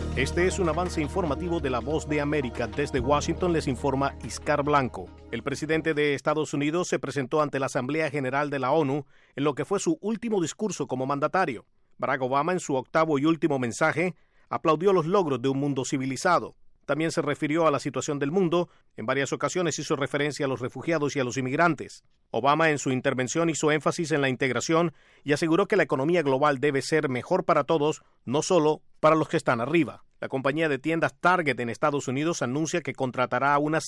Este es un avance informativo de La Voz de América. Desde Washington les informa Iscar Blanco. El presidente de Estados Unidos se presentó ante la Asamblea General de la ONU en lo que fue su último discurso como mandatario. Barack Obama, en su octavo y último mensaje, aplaudió los logros de un mundo civilizado. También se refirió a la situación del mundo. En varias ocasiones hizo referencia a los refugiados y a los inmigrantes. Obama en su intervención hizo énfasis en la integración y aseguró que la economía global debe ser mejor para todos, no solo para los que están arriba. La compañía de tiendas Target en Estados Unidos anuncia que contratará a unas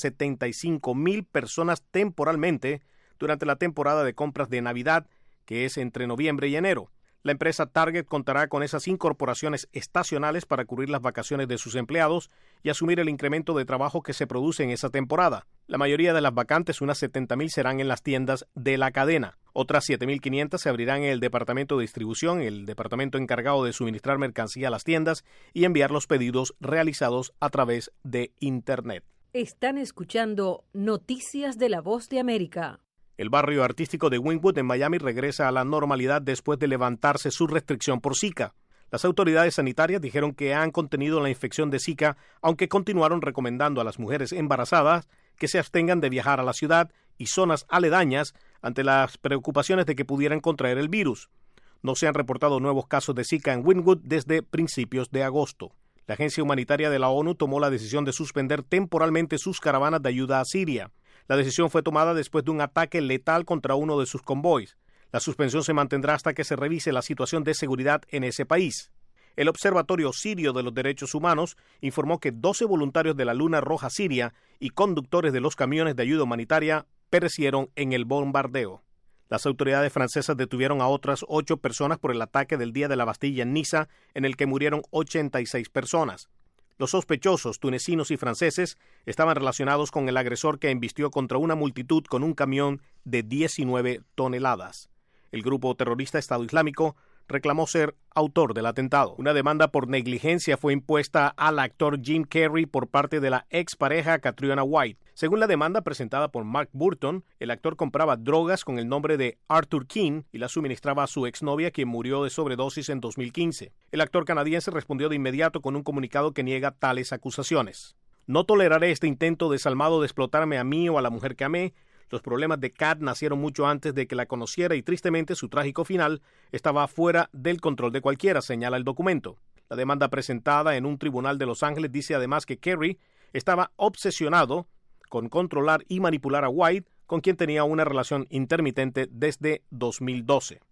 75,000 personas temporalmente durante la temporada de compras de Navidad, que es entre noviembre y enero. La empresa Target contará con esas incorporaciones estacionales para cubrir las vacaciones de sus empleados y asumir el incremento de trabajo que se produce en esa temporada. La mayoría de las vacantes, unas 70,000, serán en las tiendas de la cadena. Otras 7,500 se abrirán en el departamento de distribución, el departamento encargado de suministrar mercancía a las tiendas y enviar los pedidos realizados a través de Internet. Están escuchando Noticias de La Voz de América. El barrio artístico de Wynwood en Miami regresa a la normalidad después de levantarse su restricción por Zika. Las autoridades sanitarias dijeron que han contenido la infección de Zika, aunque continuaron recomendando a las mujeres embarazadas que se abstengan de viajar a la ciudad y zonas aledañas ante las preocupaciones de que pudieran contraer el virus. No se han reportado nuevos casos de Zika en Wynwood desde principios de agosto. La agencia humanitaria de la ONU tomó la decisión de suspender temporalmente sus caravanas de ayuda a Siria. La decisión fue tomada después de un ataque letal contra uno de sus convoys. La suspensión se mantendrá hasta que se revise la situación de seguridad en ese país. El Observatorio Sirio de los Derechos Humanos informó que 12 voluntarios de la Luna Roja Siria y conductores de los camiones de ayuda humanitaria perecieron en el bombardeo. Las autoridades francesas detuvieron a otras 8 personas por el ataque del Día de la Bastilla en Niza, en el que murieron 86 personas. Los sospechosos, tunecinos y franceses, estaban relacionados con el agresor que embistió contra una multitud con un camión de 19 toneladas. El grupo terrorista Estado Islámico reclamó ser autor del atentado. Una demanda por negligencia fue impuesta al actor Jim Carrey por parte de la expareja Catriona White. Según la demanda presentada por Mark Burton, el actor compraba drogas con el nombre de Arthur King y las suministraba a su exnovia, quien murió de sobredosis en 2015. El actor canadiense respondió de inmediato con un comunicado que niega tales acusaciones. No toleraré este intento desalmado de explotarme a mí o a la mujer que amé. Los problemas de Kat nacieron mucho antes de que la conociera y tristemente su trágico final estaba fuera del control de cualquiera, señala el documento. La demanda presentada en un tribunal de Los Ángeles dice además que Carrey estaba obsesionado con controlar y manipular a White, con quien tenía una relación intermitente desde 2012.